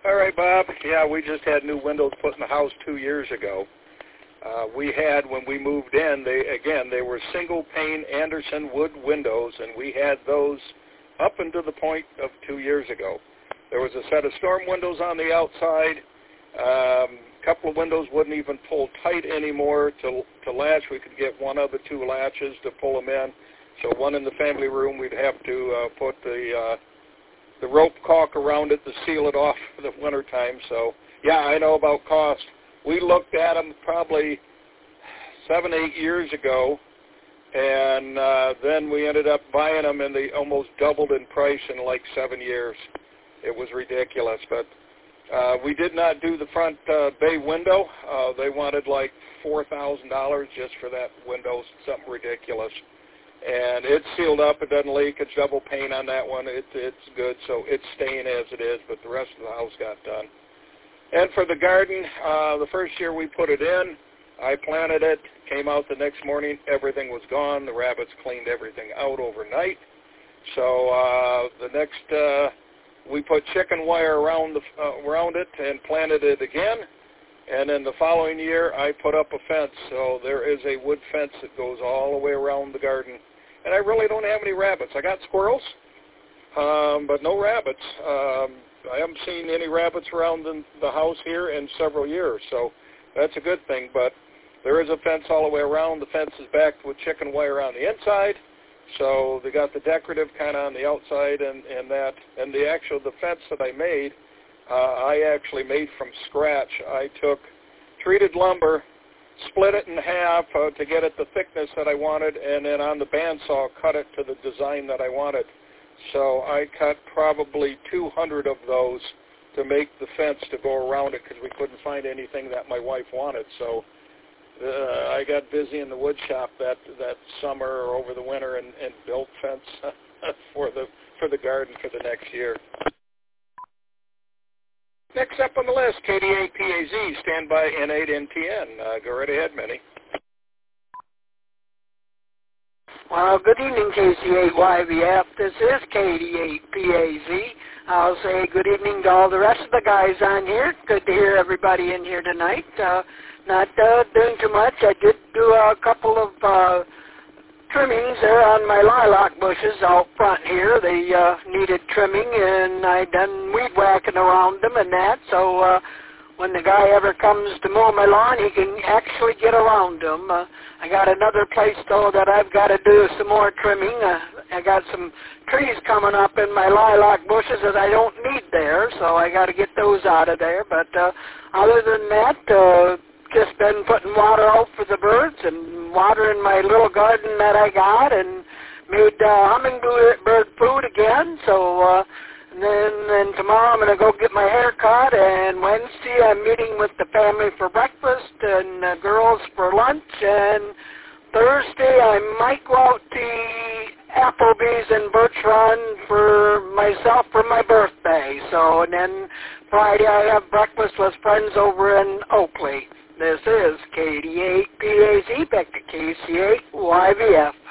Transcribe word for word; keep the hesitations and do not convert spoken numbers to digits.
All right, Bob. Yeah, we just had new windows put in the house two years ago. Uh, we had, when we moved in, they again, they were single-pane Andersen wood windows, and we had those up until the point of two years ago. There was a set of storm windows on the outside. Um, a couple of windows wouldn't even pull tight anymore to, to latch. We could get one of the two latches to pull them in. So one in the family room, we'd have to uh, put the uh, the rope caulk around it to seal it off for the wintertime. So, yeah, I know about cost. We looked at them probably seven, eight years ago, and uh, then we ended up buying them, and they almost doubled in price in like seven years. It was ridiculous, but uh, we did not do the front uh, bay window. Uh, they wanted like four thousand dollars just for that window, something ridiculous. And it's sealed up. It doesn't leak. It's double pane on that one. It, it's good, so it's staying as it is, but the rest of the house got done. And for the garden, uh, the first year we put it in, I planted it, came out the next morning, everything was gone. The rabbits cleaned everything out overnight. So uh, the next, uh, we put chicken wire around, the, uh, around it and planted it again. And then the following year, I put up a fence. So there is a wood fence that goes all the way around the garden. And I really don't have any rabbits. I got squirrels, um, but no rabbits. Um, I haven't seen any rabbits around the, the house here in several years, so that's a good thing. But there is a fence all the way around. The fence is backed with chicken wire on the inside, so they got the decorative kind of on the outside and, and that. And the actual the fence that I made, uh, I actually made from scratch. I took treated lumber, split it in half uh, to get it the thickness that I wanted, and then on the bandsaw cut it to the design that I wanted. So I cut probably two hundred of those to make the fence to go around it because we couldn't find anything that my wife wanted. So uh, I got busy in the wood shop that that summer or over the winter and, and built fence for the for the garden for the next year. Next up on the list, K D A P A Z, standby N eight N T N. Uh, go right ahead, Minnie. Well, good evening, K C eight Y V F. This is K D eight P A Z. I'll say good evening to all the rest of the guys on here. Good to hear everybody in here tonight. Uh, not uh, doing too much. I did do a couple of uh, trimmings there on my lilac bushes out front here. They uh, needed trimming, and I done weed whacking around them and that. So uh, when the guy ever comes to mow my lawn, he can actually get around them. Uh, I got another place, though, that I've got to do some more trimming. Uh, I got some trees coming up in my lilac bushes that I don't need there, so I got to get those out of there. But uh, other than that, uh, just been putting water out for the birds and watering my little garden that I got, and made uh, hummingbird food again. So uh, and then and tomorrow I'm going to go get my hair cut, and Wednesday I'm meeting with the family for breakfast and the girls for lunch, and Thursday I might go out to Applebee's in Birch Run for myself for my birthday. So, and then Friday I have breakfast with friends over in Oakley. This is K D eight P A Z, back to K C eight Y V F.